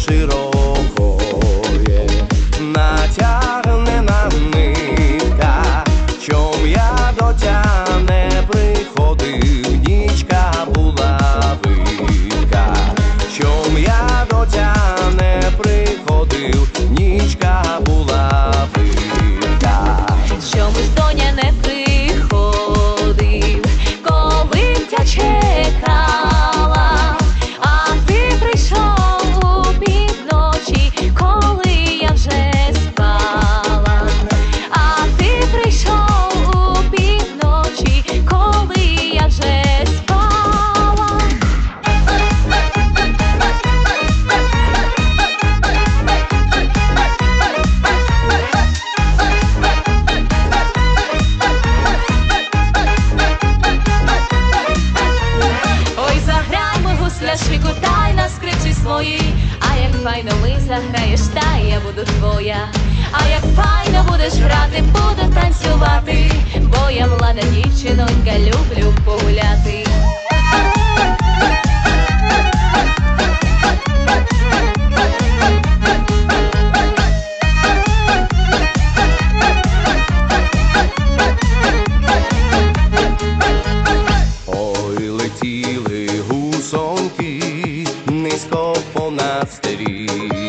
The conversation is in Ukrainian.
широкое натягнена нитка, чом я до тя не приходив, нічка була видка, чом я до тя не приходив, нічка була видка. Чомусь доня не приходив, коли тя чекала, а ти прийшов у півночі, коли я вже спала, а ти прийшов у півночі, коли я вже спала. Ой, заграймо гусляшику, дай на скрипці своїй, а як файно ми заграєш, та я буду твоя. А як файно будеш грати, буду танцювати, бо я млада дівчинонька, люблю погуляти. Ой, летіли гусоньки низько понад стежкою.